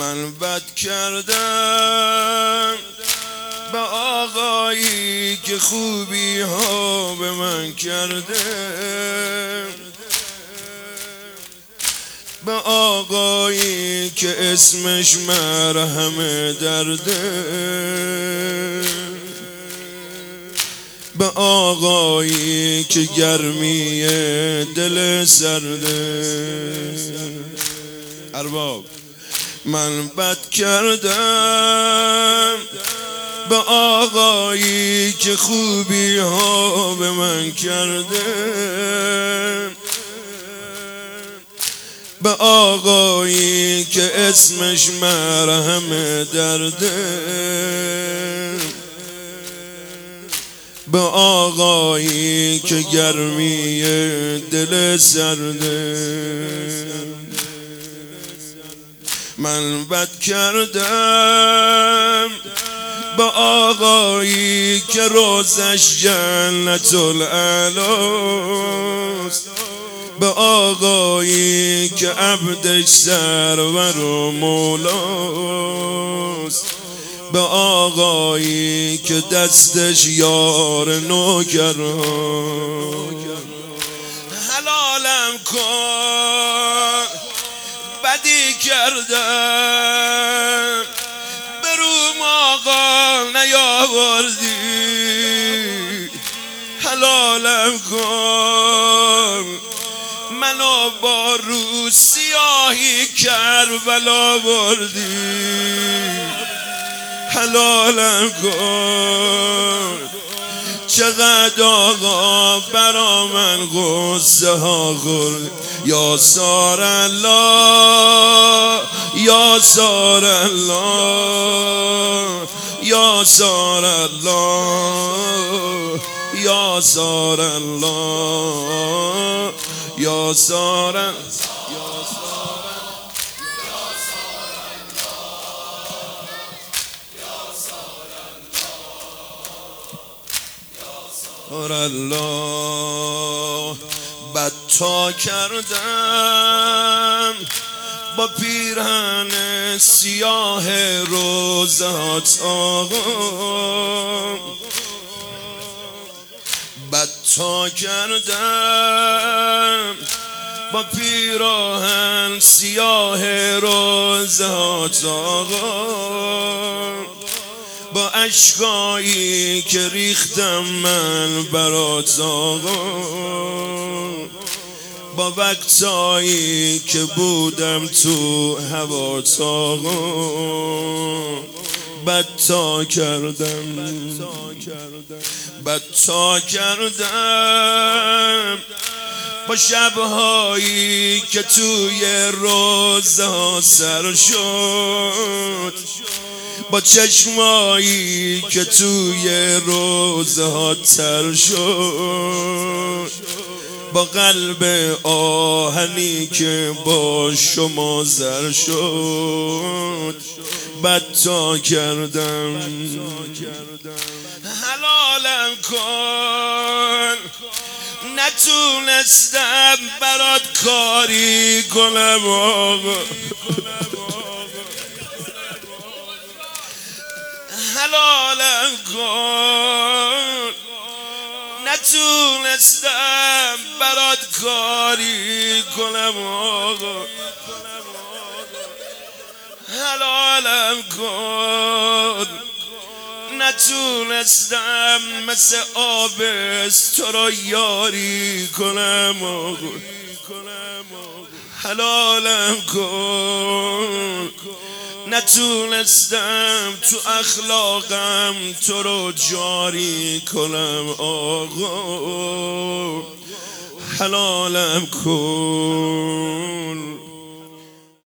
من بد کردم به آقایی که خوبی ها به من کرده، به آقایی که اسمش مرهم درده، به آقایی که گرمی دل سرده. ارباب من بد کردم به آقایی که خوبی ها به من کرده، به آقایی که اسمش مرهم درده، به آقایی که گرمی دل سرده. من بد کردم به آقایی که روزش جنت العلاست، به آقایی که عبدش سرور و مولاست، به آقایی که دستش یار نوکر. حلالم کن بدی کردم به روم آقا نیاوردی، حلالم کن منو با رو سیاهی کربلا بردی، حلالم کن چقدر آقا برا من غصه ها خورد. یا سار الله یا سار الله یا سار الله یا سار الله یا سار الله. بد تا کردم با پیرهن سیاه روزات آقا، بد تا کردم با پیراهن سیاه روزات آقا، با اشکایی که ریختم من برات آقا، با وقتایی که بودم تو هوات آقا، بد تا کردم بد تا کردم با شبهایی که توی روزها سر شد، با چشمایی که توی روزها تر شد، با قلب آهنی که با شما زر شد، بد تا کردم. حلالم کن نتونستم برات کاری کنم آقا، حلالم کن نتونستم برات کاری کنم آقا، حلالم کن نتونستم مثل آبست تو را یاری کنم آقا، حلالم کن نتونستم تو اخلاقم تو رو جاری کنم آقا، حلالم کن